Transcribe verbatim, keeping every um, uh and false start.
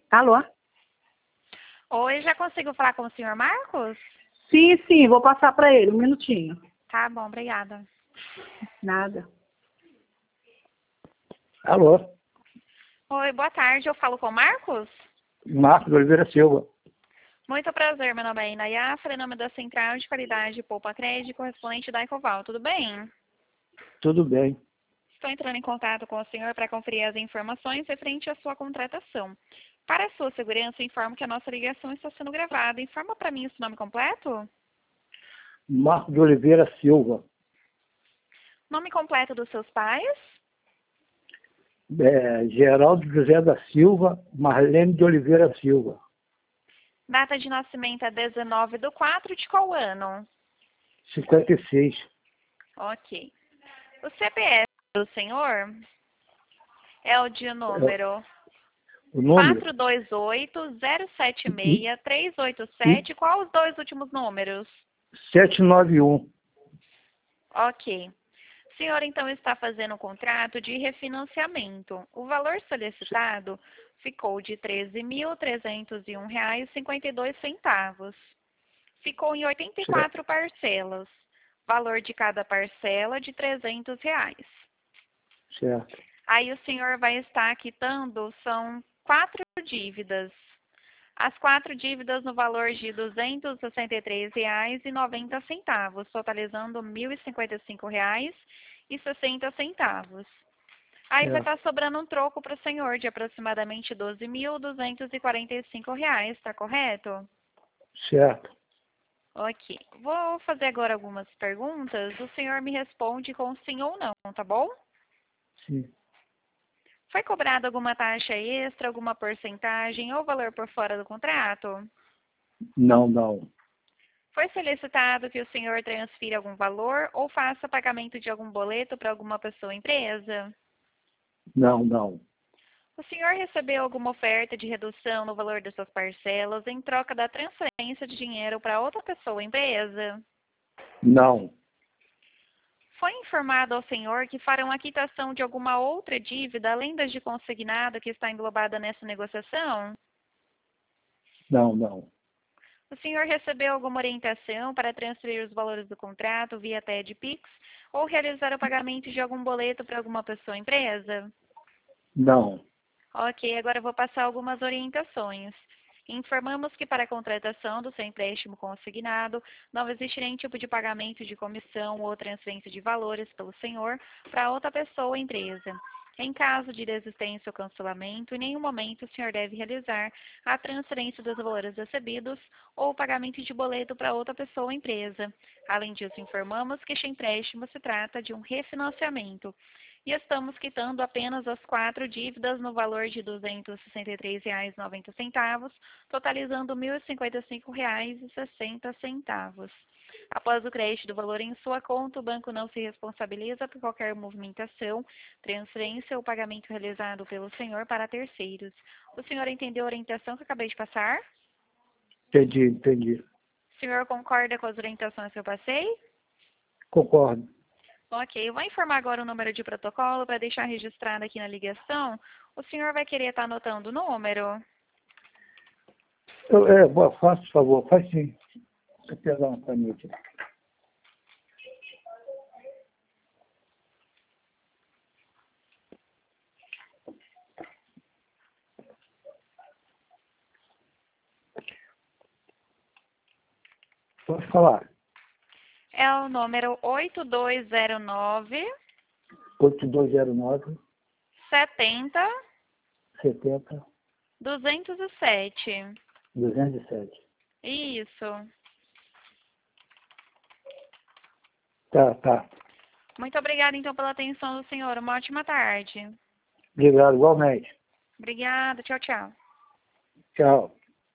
Alô? Oi, já consigo falar com o senhor Marcos? Sim, sim, vou passar para ele, um minutinho. Tá bom, obrigada. Nada. Alô? Oi, boa tarde, eu falo com o Marcos? Marcos Oliveira Silva. Muito prazer, meu nome é Inayá, falei em nome da Central de Qualidade Poupa Crédito, correspondente da Ecoval, tudo bem? Tudo bem. Estou entrando em contato com o senhor para conferir as informações referente à sua contratação. Para a sua segurança, informo que a nossa ligação está sendo gravada. Informa para mim o seu nome completo? Marcos de Oliveira Silva. Nome completo dos seus pais? É, Geraldo José da Silva, Marlene de Oliveira Silva. Data de nascimento é dezenove de quatro de qual ano? cinquenta e seis. Ok. O C P F do senhor é o de número O número? quatro dois oito, zero sete seis, três oito sete. Qual os dois últimos números? setecentos e noventa e um. Ok. O senhor, então, está fazendo um contrato de refinanciamento. O valor solicitado ficou de treze mil trezentos e um reais e cinquenta e dois centavos. Ficou em oitenta e quatro parcelas. Valor de cada parcela de trezentos reais. Certo. Aí o senhor vai estar quitando, são quatro dívidas. As quatro dívidas no valor de duzentos e sessenta e três reais e noventa centavos, totalizando mil e cinquenta e cinco reais e sessenta centavos. Aí É. vai estar sobrando um troco para o senhor de aproximadamente doze mil duzentos e quarenta e cinco reais, está correto? Certo. Ok. Vou fazer agora algumas perguntas. O senhor me responde com sim ou não, tá bom? Sim. Foi cobrada alguma taxa extra, alguma porcentagem ou valor por fora do contrato? Não, não. Foi solicitado que o senhor transfira algum valor ou faça pagamento de algum boleto para alguma pessoa ou empresa? Não, não. O senhor recebeu alguma oferta de redução no valor das suas parcelas em troca da transferência de dinheiro para outra pessoa ou empresa? Não. Foi informado ao senhor que farão a quitação de alguma outra dívida além das de consignado que está englobada nessa negociação? Não, não. O senhor recebeu alguma orientação para transferir os valores do contrato via T E D Pix ou realizar o pagamento de algum boleto para alguma pessoa ou empresa? Não. Ok, agora eu vou passar algumas orientações. Informamos que para a contratação do seu empréstimo consignado, não existe nenhum tipo de pagamento de comissão ou transferência de valores pelo senhor para outra pessoa ou empresa. Em caso de desistência ou cancelamento, em nenhum momento o senhor deve realizar a transferência dos valores recebidos ou o pagamento de boleto para outra pessoa ou empresa. Além disso, informamos que este empréstimo se trata de um refinanciamento e estamos quitando apenas as quatro dívidas no valor de duzentos e sessenta e três reais e noventa centavos, totalizando mil e cinquenta e cinco reais e sessenta centavos. Após o crédito do valor em sua conta, o banco não se responsabiliza por qualquer movimentação, transferência ou pagamento realizado pelo senhor para terceiros. O senhor entendeu a orientação que eu acabei de passar? Entendi, entendi. O senhor concorda com as orientações que eu passei? Concordo. Ok, eu vou informar agora o número de protocolo para deixar registrado aqui na ligação. O senhor vai querer estar anotando o número? Eu, é, boa, faça, por favor. Faz sim. Deixa eu pegar uma caneta. Pode falar. É o número oito dois zero nove, oito dois zero nove, setenta, setenta, duzentos e sete. duzentos e sete. Isso. Tá, tá. Muito obrigada, então, pela atenção do senhor. Uma ótima tarde. Obrigado, igualmente. Obrigada. Tchau, tchau. Tchau.